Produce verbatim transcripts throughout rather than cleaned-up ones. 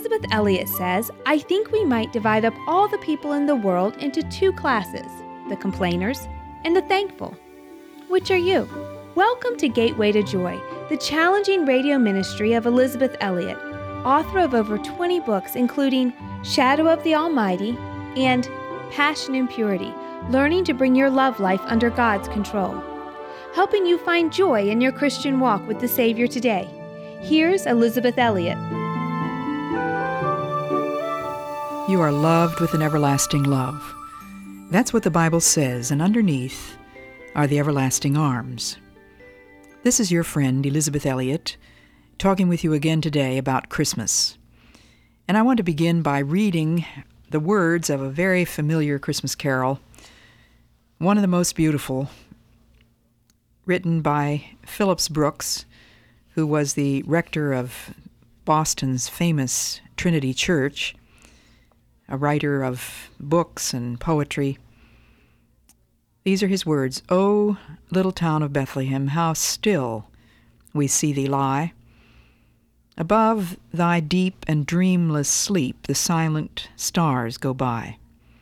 Elizabeth Elliot says, I think we might divide up all the people in the world into two classes, the complainers and the thankful. Which are you? Welcome to Gateway to Joy, the challenging radio ministry of Elizabeth Elliot, author of over twenty books including Shadow of the Almighty and Passion and Purity, learning to bring your love life under God's control. Helping you find joy in your Christian walk with the Savior today. Here's Elizabeth Elliot. You are loved with an everlasting love. That's what the Bible says, and underneath are the everlasting arms. This is your friend, Elizabeth Elliot, talking with you again today about Christmas. And I want to begin by reading the words of a very familiar Christmas carol, one of the most beautiful, written by Phillips Brooks, who was the rector of Boston's famous Trinity Church, a writer of books and poetry. These are his words. O little town of Bethlehem, how still we see thee lie. Above thy deep and dreamless sleep the silent stars go by.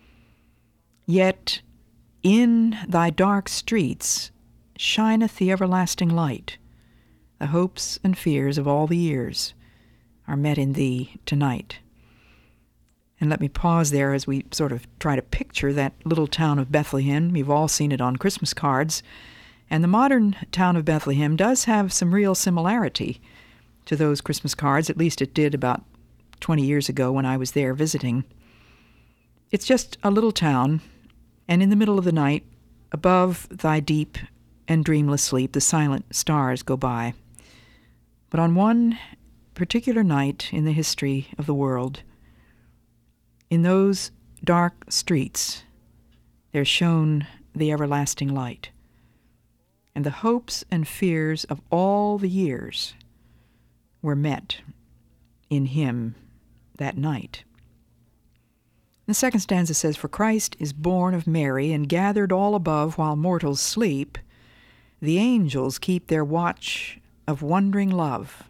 Yet in thy dark streets shineth the everlasting light. The hopes and fears of all the years are met in thee tonight. And let me pause there as we sort of try to picture that little town of Bethlehem. You've all seen it on Christmas cards. And the modern town of Bethlehem does have some real similarity to those Christmas cards. At least it did about twenty years ago when I was there visiting. It's just a little town, and in the middle of the night, above thy deep and dreamless sleep, the silent stars go by. But on one particular night in the history of the world, in those dark streets, there shone the everlasting light, and the hopes and fears of all the years were met in him that night. The second stanza says, For Christ is born of Mary, and gathered all above while mortals sleep, the angels keep their watch of wondering love.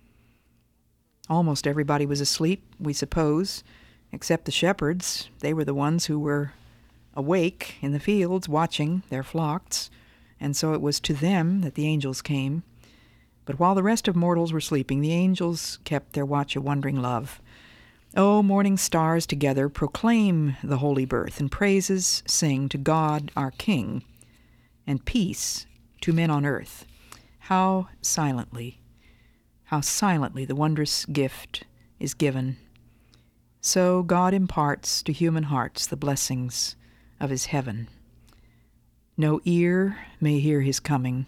Almost everybody was asleep, we suppose, except the shepherds. They were the ones who were awake in the fields watching their flocks, and so it was to them that the angels came. But while the rest of mortals were sleeping, the angels kept their watch of wondering love. O morning stars together proclaim the holy birth, and praises sing to God our King, and peace to men on earth. How silently, how silently the wondrous gift is given. So God imparts to human hearts the blessings of his heaven. No ear may hear his coming,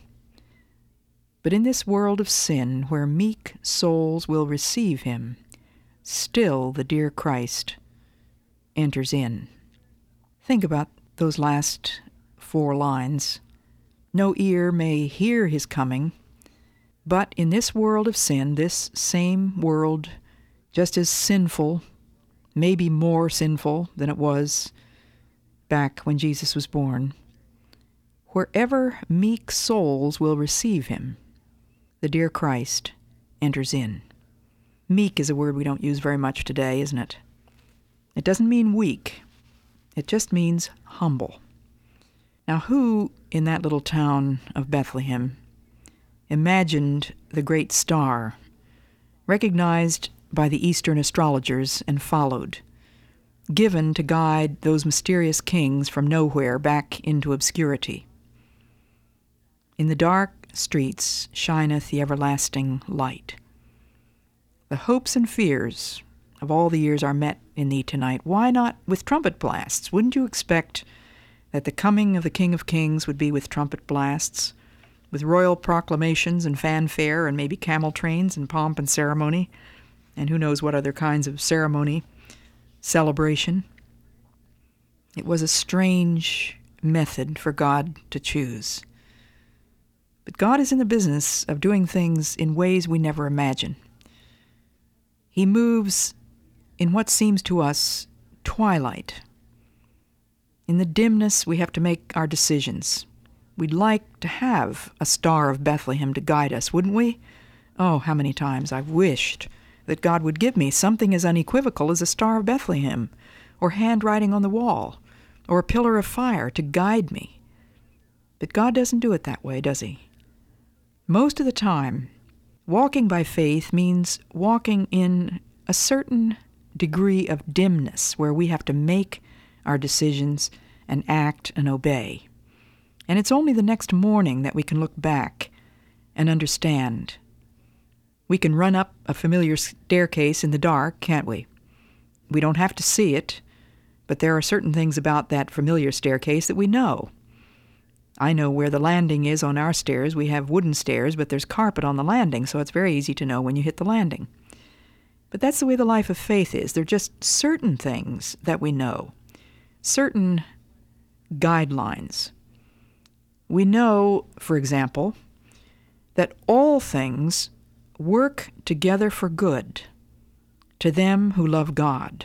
but in this world of sin, where meek souls will receive him, still the dear Christ enters in. Think about those last four lines. No ear may hear his coming, but in this world of sin, this same world, just as sinful, maybe more sinful than it was back when Jesus was born, wherever meek souls will receive him, the dear Christ enters in. Meek is a word we don't use very much today, isn't it? It doesn't mean weak. It just means humble. Now, who in that little town of Bethlehem imagined the great star, recognized by the Eastern astrologers and followed, given to guide those mysterious kings from nowhere back into obscurity? In the dark streets shineth the everlasting light. The hopes and fears of all the years are met in thee tonight. Why not with trumpet blasts? Wouldn't you expect that the coming of the King of Kings would be with trumpet blasts, with royal proclamations and fanfare and maybe camel trains and pomp and ceremony, and who knows what other kinds of ceremony, celebration? It was a strange method for God to choose. But God is in the business of doing things in ways we never imagine. He moves in what seems to us twilight. In the dimness, we have to make our decisions. We'd like to have a star of Bethlehem to guide us, wouldn't we? Oh, how many times I've wished that God would give me something as unequivocal as a Star of Bethlehem, or handwriting on the wall, or a pillar of fire to guide me. But God doesn't do it that way, does he? Most of the time, walking by faith means walking in a certain degree of dimness where we have to make our decisions and act and obey. And it's only the next morning that we can look back and understand. We can run up a familiar staircase in the dark, can't we? We don't have to see it, but there are certain things about that familiar staircase that we know. I know where the landing is on our stairs. We have wooden stairs, but there's carpet on the landing, so it's very easy to know when you hit the landing. But that's the way the life of faith is. There are just certain things that we know, certain guidelines. We know, for example, that all things work together for good to them who love God.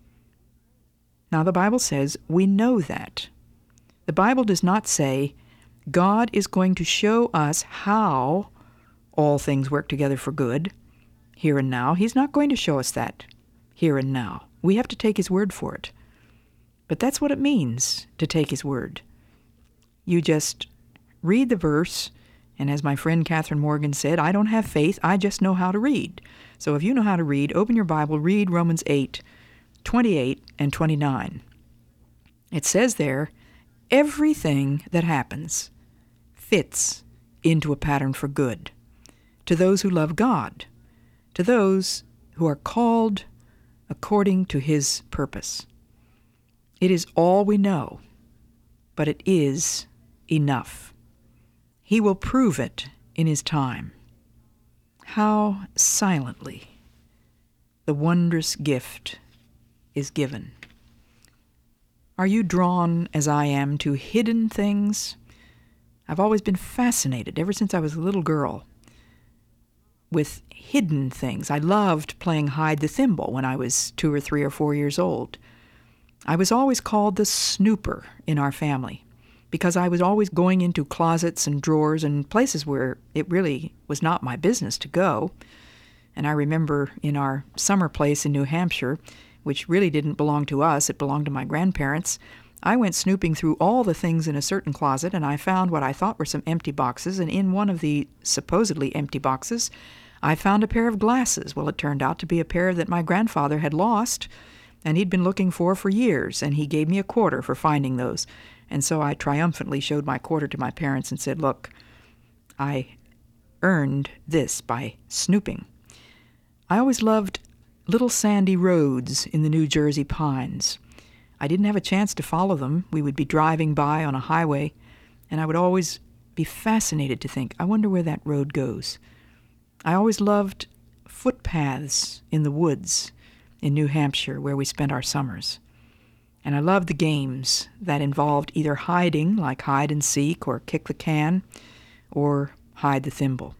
Now, the Bible says we know that. The Bible does not say God is going to show us how all things work together for good here and now. He's not going to show us that here and now. We have to take his word for it. But that's what it means to take his word. You just read the verse, and as my friend Catherine Morgan said, I don't have faith, I just know how to read. So if you know how to read, open your Bible, read Romans eight, twenty-eight and twenty-nine. It says there, everything that happens fits into a pattern for good to those who love God, to those who are called according to his purpose. It is all we know, but it is enough. He will prove it in his time. How silently the wondrous gift is given. Are you drawn, as I am, to hidden things? I've always been fascinated, ever since I was a little girl, with hidden things. I loved playing hide the thimble when I was two or three or four years old. I was always called the snooper in our family because I was always going into closets and drawers and places where it really was not my business to go. And I remember in our summer place in New Hampshire, which really didn't belong to us, it belonged to my grandparents, I went snooping through all the things in a certain closet, and I found what I thought were some empty boxes, and in one of the supposedly empty boxes, I found a pair of glasses. Well, it turned out to be a pair that my grandfather had lost, and he'd been looking for for years, and he gave me a quarter for finding those. And so I triumphantly showed my quarter to my parents and said, look, I earned this by snooping. I always loved little sandy roads in the New Jersey pines. I didn't have a chance to follow them. We would be driving by on a highway, and I would always be fascinated to think, I wonder where that road goes. I always loved footpaths in the woods in New Hampshire where we spent our summers. And I loved the games that involved either hiding, like hide and seek, or kick the can, or hide the thimble.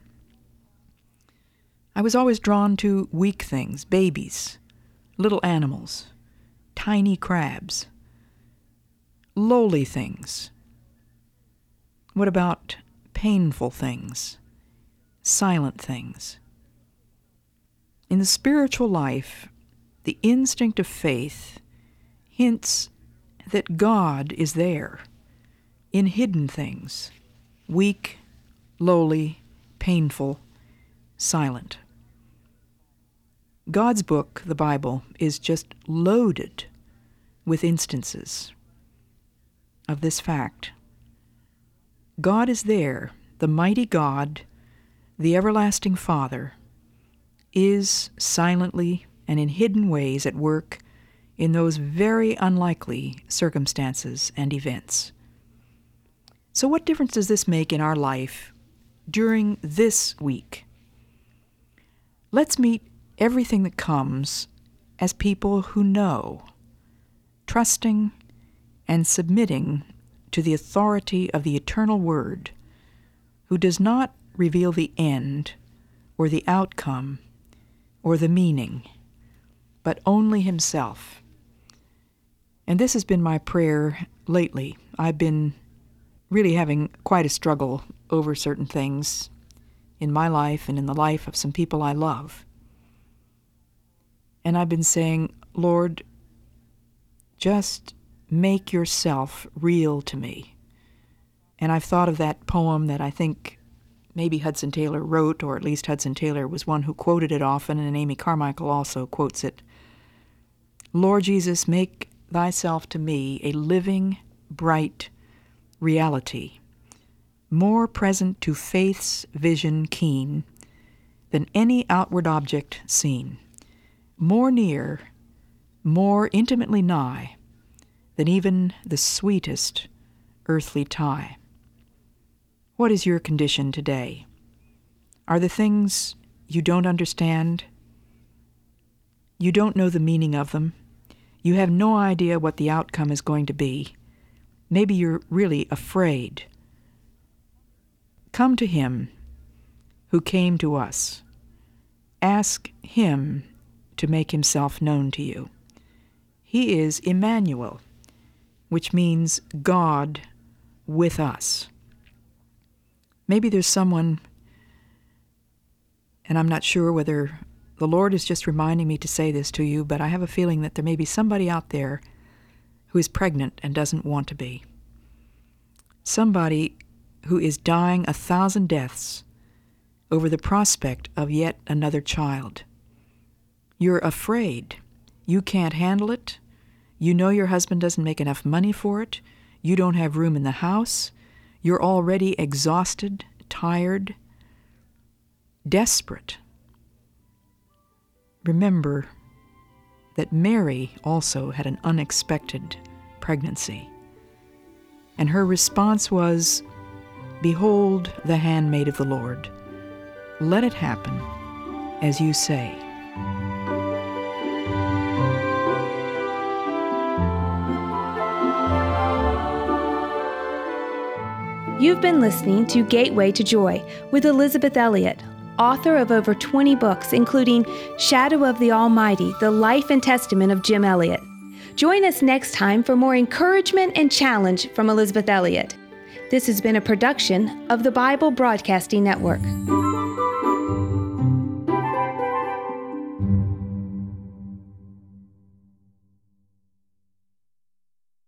I was always drawn to weak things, babies, little animals, tiny crabs, lowly things. What about painful things, silent things? In the spiritual life, the instinct of faith hints that God is there in hidden things, weak, lowly, painful, silent. God's book, the Bible, is just loaded with instances of this fact. God is there, the mighty God, the everlasting Father, is silently and in hidden ways at work in those very unlikely circumstances and events. So what difference does this make in our life during this week? Let's meet everything that comes as people who know, trusting and submitting to the authority of the eternal Word, who does not reveal the end or the outcome or the meaning, but only himself. And this has been my prayer lately. I've been really having quite a struggle over certain things in my life and in the life of some people I love. And I've been saying, Lord, just make yourself real to me. And I've thought of that poem that I think maybe Hudson Taylor wrote, or at least Hudson Taylor was one who quoted it often, and Amy Carmichael also quotes it. Lord Jesus, make thyself to me a living, bright reality, more present to faith's vision keen than any outward object seen, more near, more intimately nigh than even the sweetest earthly tie. What is your condition today? Are the things you don't understand? You don't know the meaning of them. You have no idea what the outcome is going to be. Maybe you're really afraid. Come to Him who came to us. Ask Him to make Himself known to you. He is Emmanuel, which means God with us. Maybe there's someone, and I'm not sure whether the Lord is just reminding me to say this to you, but I have a feeling that there may be somebody out there who is pregnant and doesn't want to be. Somebody who is dying a thousand deaths over the prospect of yet another child. You're afraid. You can't handle it. You know your husband doesn't make enough money for it. You don't have room in the house. You're already exhausted, tired, desperate. Remember that Mary also had an unexpected pregnancy. And her response was, "Behold the handmaid of the Lord. Let it happen as you say." You've been listening to Gateway to Joy with Elisabeth Elliot, author of over twenty books, including Shadow of the Almighty, The Life and Testament of Jim Elliot. Join us next time for more encouragement and challenge from Elisabeth Elliot. This has been a production of the Bible Broadcasting Network.